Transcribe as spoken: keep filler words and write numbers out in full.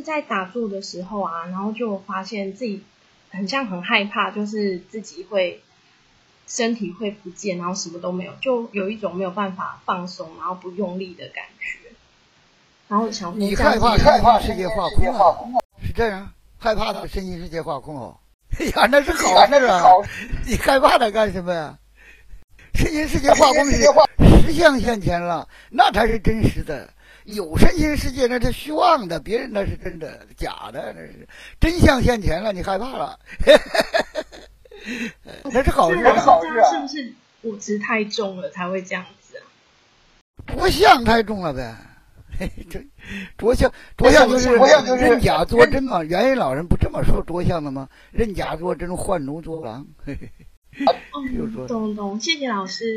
就是在打坐的时候啊，然后就发现自己很像很害怕，就是自己会身体会不见，然后什么都没有，就有一种没有办法放松，然后不用力的感觉。然后想说你害怕身心世界化空啊？是这样？害怕他身心世界化空哦？哎呀，那是好事啊！你害怕他干什么呀？身心世界化空是实相现前了，那才是真实的。有身心世界那是虚妄的，别人那是真的，假的那是真相现前了，你害怕了，那是好事啊！ 好事啊！是不是我执太重了才会这样子啊？ 着相太重了呗。这着相着相就是认假作真嘛，元音老人不这么说着相的吗？认假作真，换奴作郎。嘿嘿， 哦，懂懂，谢谢老师。